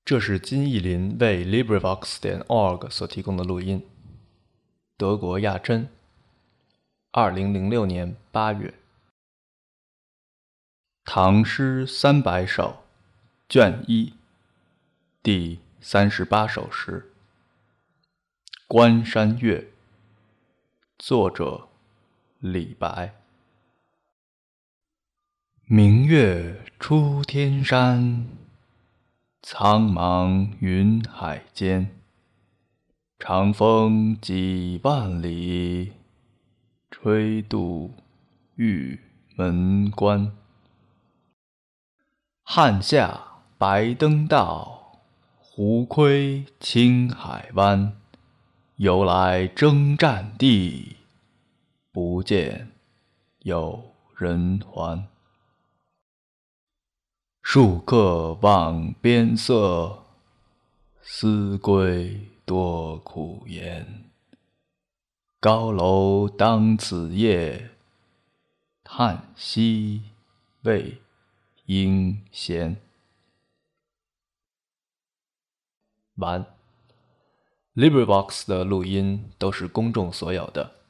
这是金逸霖为 LibriVox.org 所提供的录音。德国亚珍，2006年8月。唐诗300首，卷1，第38首诗。关山月，作者李白。明月出天山，苍茫云海间。长风几万里，吹度玉门关。汉下白登道，胡窥青海湾。由来征战地，不见有人还。戍客望边塞，思归多苦颜。高楼当此夜，叹息未应闲。完。LibriVox 的录音都是公众所有的，